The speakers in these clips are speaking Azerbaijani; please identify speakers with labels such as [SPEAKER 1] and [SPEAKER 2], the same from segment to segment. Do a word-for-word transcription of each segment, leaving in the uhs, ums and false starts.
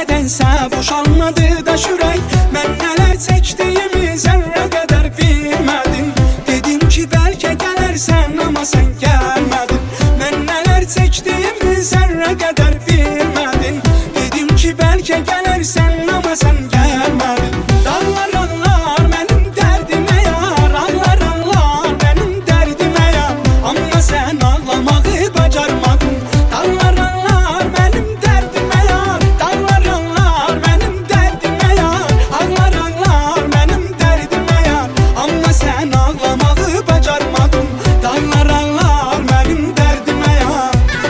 [SPEAKER 1] nədənsə boşalmadı da şürək. Mən nələr çəkdiyimi zərrə qədər bilmədim. Dedim ki bəlkə gələrsən, amma sən gəlmədin. Mən nələr çəkdiyimi zərrə qədər bilmədim. Dedim ki bəlkə gələrsən, amma sən gəlmədin. Dağlar anlar mənim dərdimə yar, anlar anlar mənim dərdimə yar, amma sən ağlamağı bacarmadın. Dağlar anlar mənim dərdimə yar, dağlar anlar mənim dərdimə yar, ağlar ağlar mənim dərdimə yar, amma sən ağlamağı bacarmadın. Dağlar anlar mənim dərdimə yar.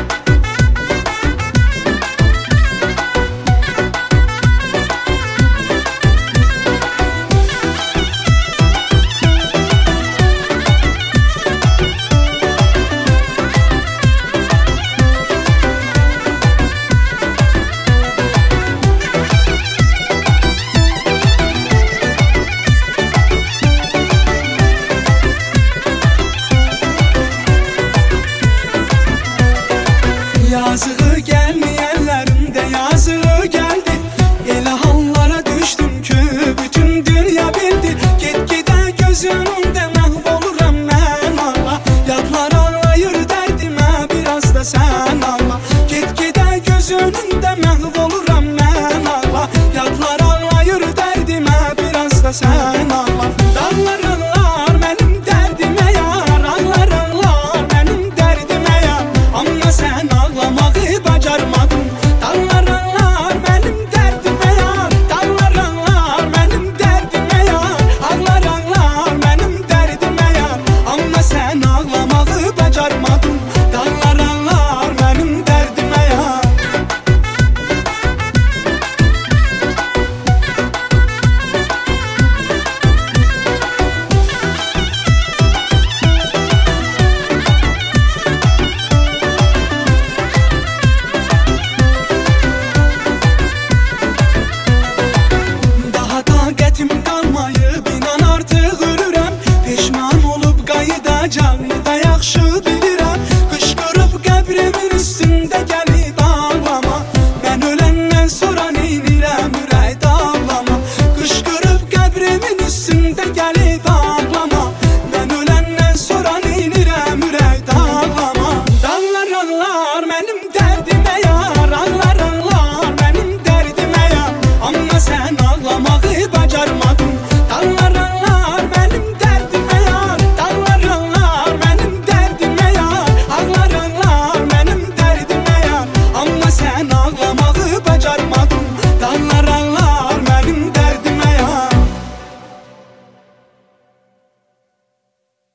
[SPEAKER 1] Yazığı gelmeyenlerin de yazığı geldi. Elə hallara düştüm ki bütün dünya bildi. Get-gedə gözünündə məhv oluram mən Allah. Yadlar anlayır dərdimə, biraz da sən Allah. Get-gedə gözünündə məhv oluram mən Allah. Yadlar anlayır dərdimə, biraz da sən Allah. Dağlar anlar mənim dərdimə yar, anlar anlar mənim dərdimə yar, amma sən ağlamağı bacarmadın. Dağlar anlar mənim dərdimə yar, dağlar anlar mənim dərdimə yar, ağlar ağlar mənim dərdimə yar, amma sən ağlamağı bacarmadın. Dağlar anlar mənim dərdimə yar. Taqətim qalmayıb, inan artıq ölürəm. Peşman olub qayıdacağımı da yaxşı bilirəm. Qışqırıb qəbrimin üstündə gəlib ağlama. Mən öləndən sonra neynirəm, ürək dağlama. Qışqırıb qəbrimin üstündə gəlib ağlama. Mən öləndən sonra neynirəm, ürək dağlama. Dağlar anlar mənim dərdimə yar, anlar anlar mənim dərdimə yar, amma sən ağlamağı bacarmadın. Dağlar anlar mənim dərdimə yar, dağlar anlar mənim dərdimə yar, ağlar ağlar mənim dərdimə yar, amma sən ağlamağı bacarmadın. Dağlar anlar